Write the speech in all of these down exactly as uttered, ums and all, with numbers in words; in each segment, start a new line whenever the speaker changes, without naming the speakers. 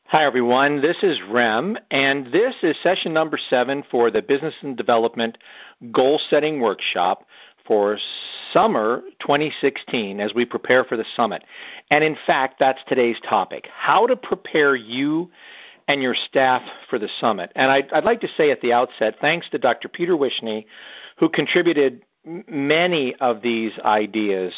Hi, everyone. This is Rem, and this is session number seven for the Business and Development Goal Setting Workshop for summer twenty sixteen as we prepare for the summit. And in fact, that's today's topic, how to prepare you and your staff for the summit. And I'd, I'd like to say at the outset, thanks to Doctor Peter Wishney, who contributed many of these ideas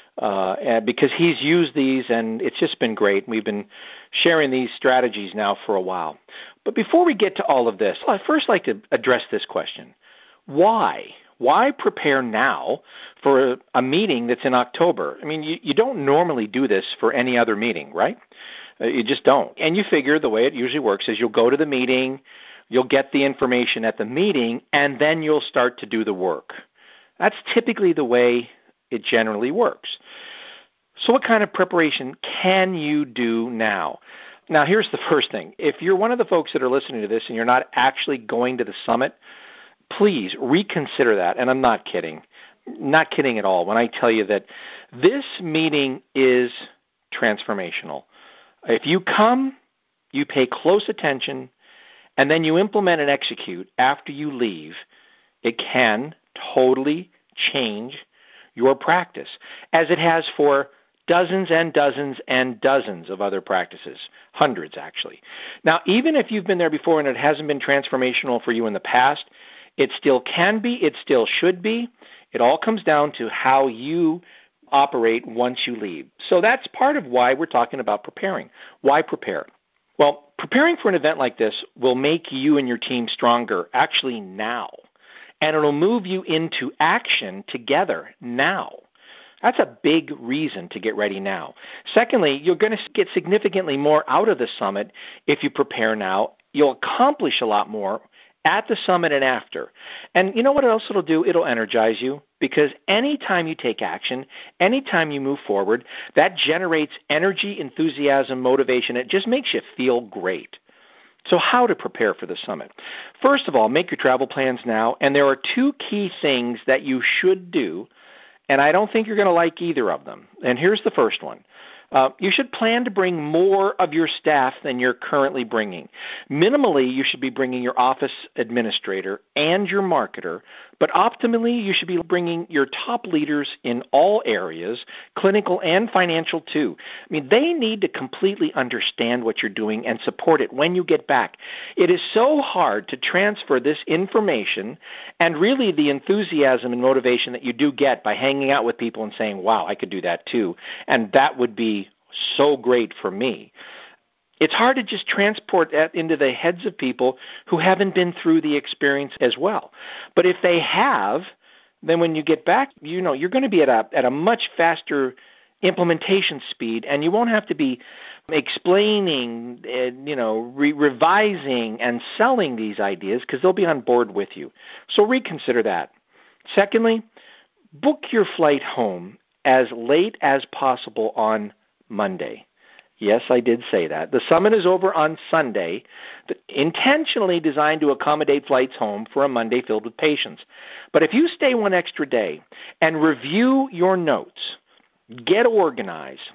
Uh, because he's used these, and it's just been great. We've been sharing these strategies now for a while. But before we get to all of this, I'd first like to address this question. Why? Why prepare now for a meeting that's in October? I mean, you, you don't normally do this for any other meeting, right? Uh, you just don't. And you figure the way it usually works is you'll go to the meeting, you'll get the information at the meeting, and then you'll start to do the work. That's typically the way it generally works. So what kind of preparation can you do now? Now, here's the first thing. If you're one of the folks that are listening to this and you're not actually going to the summit, please reconsider that. And I'm not kidding. Not kidding at all when I tell you that this meeting is transformational. If you come, you pay close attention, and then you implement and execute after you leave, it can totally change your practice, as it has for dozens and dozens and dozens of other practices, hundreds actually. Now, even if you've been there before and it hasn't been transformational for you in the past, it still can be, it still should be. It all comes down to how you operate once you leave. So that's part of why we're talking about preparing. Why prepare? Well, preparing for an event like this will make you and your team stronger actually now. And it'll move you into action together now. That's a big reason to get ready now. Secondly, you're going to get significantly more out of the summit if you prepare now. You'll accomplish a lot more at the summit and after. And you know what else it'll do? It'll energize you, because anytime you take action, anytime you move forward, that generates energy, enthusiasm, motivation. It just makes you feel great. So how to prepare for the summit? First of all, make your travel plans now, and there are two key things that you should do, and I don't think you're going to like either of them. And here's the first one. Uh, you should plan to bring more of your staff than you're currently bringing. Minimally, you should be bringing your office administrator and your marketer, but optimally, you should be bringing your top leaders in all areas, clinical and financial too. I mean, they need to completely understand what you're doing and support it when you get back. It is so hard to transfer this information and really the enthusiasm and motivation that you do get by hanging out with people and saying, wow, I could do that too, and that would be so great for me. It's hard to just transport that into the heads of people who haven't been through the experience as well. But if they have, then when you get back, you know, you're going to be at a at a much faster implementation speed, and you won't have to be explaining, uh, you know, re- revising and selling these ideas, because they'll be on board with you. So reconsider that. Secondly, book your flight home as late as possible on Monday. Yes, I did say that. The summit is over on Sunday, intentionally designed to accommodate flights home for a Monday filled with patients. But if you stay one extra day and review your notes, get organized,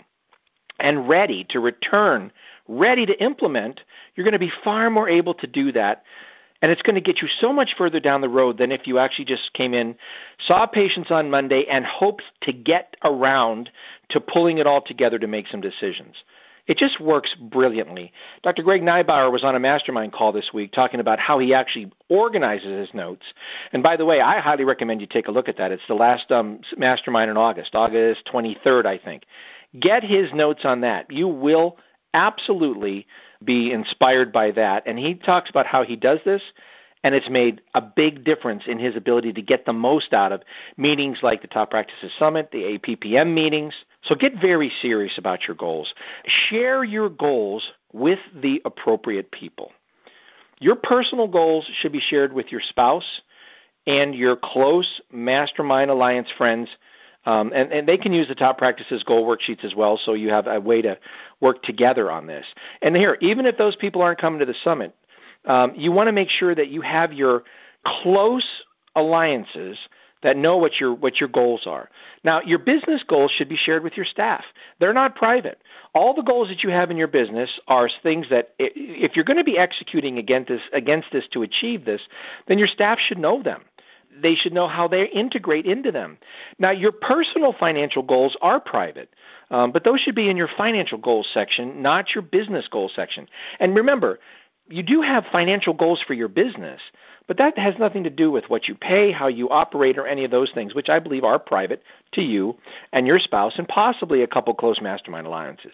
and ready to return, ready to implement, you're going to be far more able to do that. And it's going to get you so much further down the road than if you actually just came in, saw patients on Monday, and hoped to get around to pulling it all together to make some decisions. It just works brilliantly. Doctor Greg Neibauer was on a mastermind call this week talking about how he actually organizes his notes. And by the way, I highly recommend you take a look at that. It's the last um, mastermind in August, August twenty-third, I think. Get his notes on that. You will absolutely be inspired by that. And he talks about how he does this, and it's made a big difference in his ability to get the most out of meetings like the Top Practices Summit, the A P P M meetings. So get very serious about your goals. Share your goals with the appropriate people. Your personal goals should be shared with your spouse and your close mastermind alliance friends. Um, and, and they can use the Top Practices goal worksheets as well, so you have a way to work together on this. And here, even if those people aren't coming to the summit, um, you want to make sure that you have your close alliances that know what your what your goals are. Now, your business goals should be shared with your staff. They're not private. All the goals that you have in your business are things that, if you're going to be executing against this, against this to achieve this, then your staff should know them. They should know how they integrate into them. Now, your personal financial goals are private, um, but those should be in your financial goals section, not your business goals section. And remember, you do have financial goals for your business, but that has nothing to do with what you pay, how you operate, or any of those things, which I believe are private to you and your spouse and possibly a couple close mastermind alliances.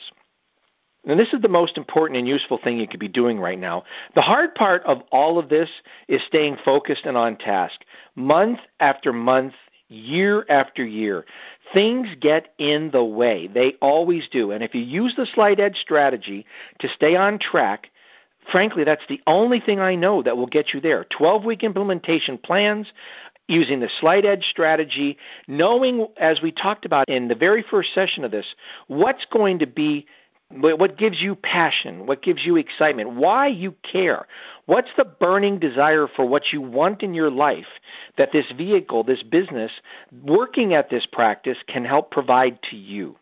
And this is the most important and useful thing you could be doing right now. The hard part of all of this is staying focused and on task. Month after month, year after year, things get in the way. They always do. And if you use the slight edge strategy to stay on track, frankly, that's the only thing I know that will get you there. twelve-week implementation plans, using the slight edge strategy, knowing, as we talked about in the very first session of this, what's going to be, what gives you passion, what gives you excitement, why you care, what's the burning desire for what you want in your life that this vehicle, this business, working at this practice can help provide to you.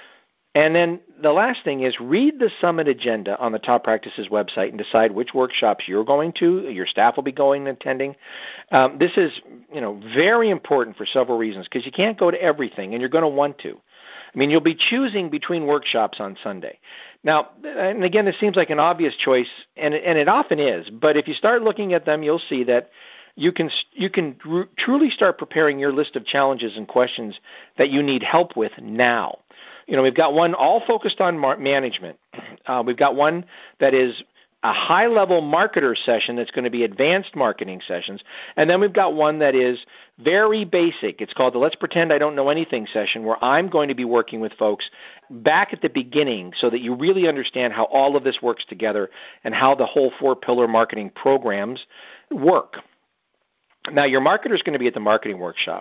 And then the last thing is read the summit agenda on the Top Practices website and decide which workshops you're going to, your staff will be going and attending. Um, this is, you know, very important for several reasons because you can't go to everything and you're going to want to. I mean, you'll be choosing between workshops on Sunday. Now, and again, this seems like an obvious choice, and, and it often is, but if you start looking at them, you'll see that you can you can r- truly start preparing your list of challenges and questions that you need help with now. You know, we've got one all focused on mar- management. Uh, we've got one that is a high-level marketer session that's going to be advanced marketing sessions. And then we've got one that is very basic. It's called the Let's Pretend I Don't Know Anything session, where I'm going to be working with folks back at the beginning so that you really understand how all of this works together and how the whole four-pillar marketing programs work. Now, your marketer is going to be at the marketing workshop.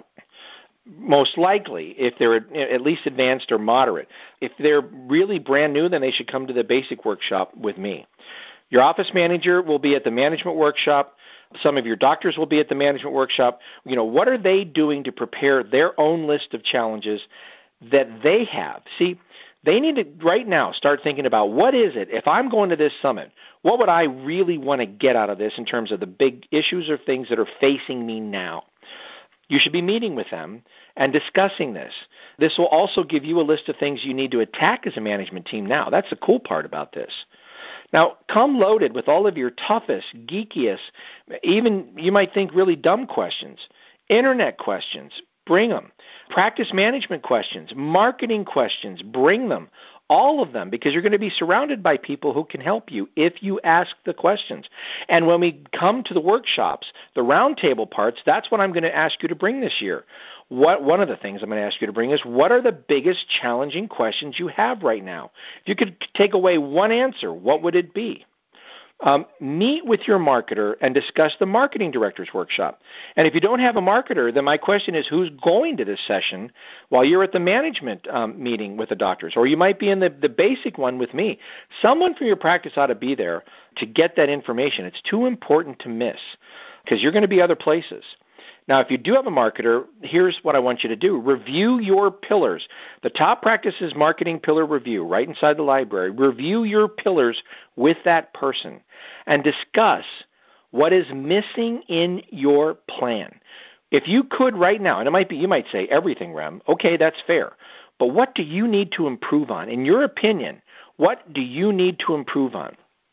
Most likely, if they're at least advanced or moderate. If they're really brand new, then they should come to the basic workshop with me. Your office manager will be at the management workshop. Some of your doctors will be at the management workshop. You know, what are they doing to prepare their own list of challenges that they have? See, they need to right now start thinking about what is it, if I'm going to this summit, what would I really want to get out of this in terms of the big issues or things that are facing me now? You should be meeting with them and discussing this. This will also give you a list of things you need to attack as a management team now. That's the cool part about this. Now, come loaded with all of your toughest, geekiest, even you might think really dumb questions, internet questions, bring them. Practice management questions, marketing questions, bring them. All of them, because you're going to be surrounded by people who can help you if you ask the questions. And when we come to the workshops, the roundtable parts, that's what I'm going to ask you to bring this year. What, one of the things I'm going to ask you to bring is, what are the biggest challenging questions you have right now? If you could take away one answer, what would it be? Um, meet with your marketer and discuss the marketing director's workshop. And if you don't have a marketer, then my question is, who's going to this session while you're at the management um, meeting with the doctors? Or you might be in the, the basic one with me. Someone from your practice ought to be there to get that information. It's too important to miss because you're going to be other places. Now, if you do have a marketer, here's what I want you to do. Review your pillars. The Top Practices Marketing Pillar Review, right inside the library. Review your pillars with that person and discuss what is missing in your plan. If you could right now, and it might be, you might say everything, Rem. Okay, that's fair. But what do you need to improve on? In your opinion, what do you need to improve on?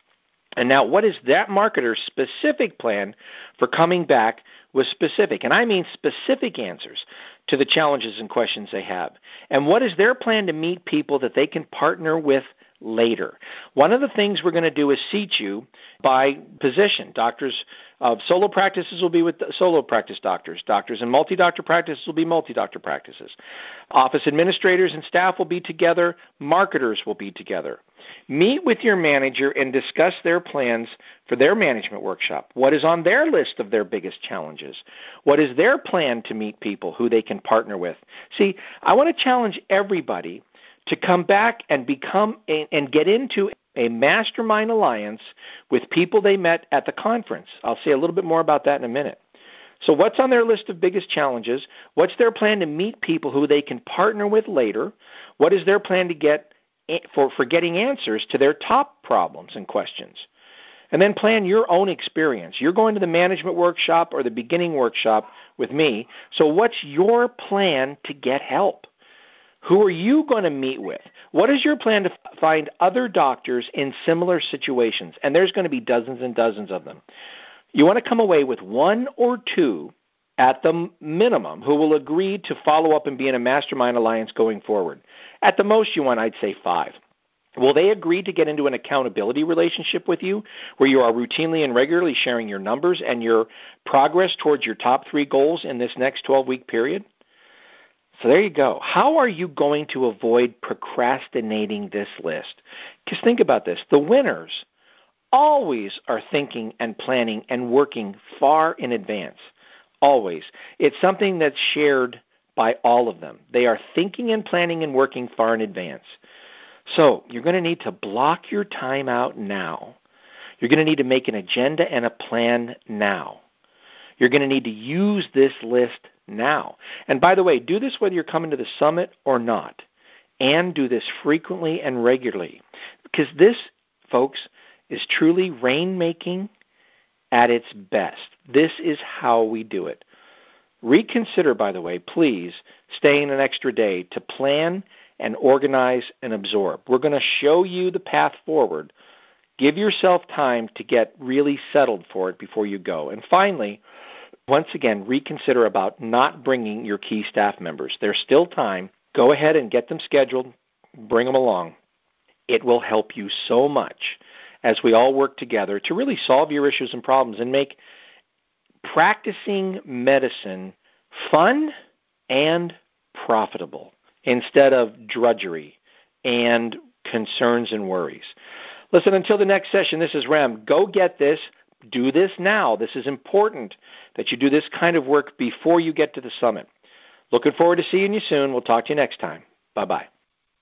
And now, what is that marketer's specific plan for coming back with specific, and I mean specific answers to the challenges and questions they have? And what is their plan to meet people that they can partner with later? One of the things we're going to do is seat you by position. Doctors of solo practices will be with solo practice doctors. Doctors in multi-doctor practices will be multi-doctor practices. Office administrators and staff will be together. Marketers will be together. Meet with your manager and discuss their plans for their management workshop. What is on their list of their biggest challenges? What is their plan to meet people who they can partner with? See, I want to challenge everybody to come back and become a, and get into a mastermind alliance with people they met at the conference. I'll say a little bit more about that in a minute. So what's on their list of biggest challenges? What's their plan to meet people who they can partner with later? What is their plan to get for, for getting answers to their top problems and questions? And then plan your own experience. You're going to the management workshop or the beginning workshop with me. So what's your plan to get help? Who are you going to meet with? What is your plan to f- find other doctors in similar situations? And there's going to be dozens and dozens of them. You want to come away with one or two at the minimum who will agree to follow up and be in a mastermind alliance going forward. At the most, you want, I'd say, five. Will they agree to get into an accountability relationship with you where you are routinely and regularly sharing your numbers and your progress towards your top three goals in this next twelve-week period? So there you go. How are you going to avoid procrastinating this list? Because think about this. The winners always are thinking and planning and working far in advance. Always. It's something that's shared by all of them. They are thinking and planning and working far in advance. So you're going to need to block your time out now. You're going to need to make an agenda and a plan now. You're going to need to use this list now. And by the way, do this whether you're coming to the summit or not. And do this frequently and regularly. Because this, folks, is truly rainmaking at its best. This is how we do it. Reconsider, by the way, please, staying an extra day to plan and organize and absorb. We're going to show you the path forward. Give yourself time to get really settled for it before you go. And finally, once again, reconsider about not bringing your key staff members. There's still time. Go ahead and get them scheduled. Bring them along. It will help you so much as we all work together to really solve your issues and problems and make practicing medicine fun and profitable instead of drudgery and concerns and worries. Listen, until the next session, this is Rem. Go get this. Do this now. This is important that you do this kind of work before you get to the summit. Looking forward to seeing you soon. We'll talk to you next time. Bye-bye.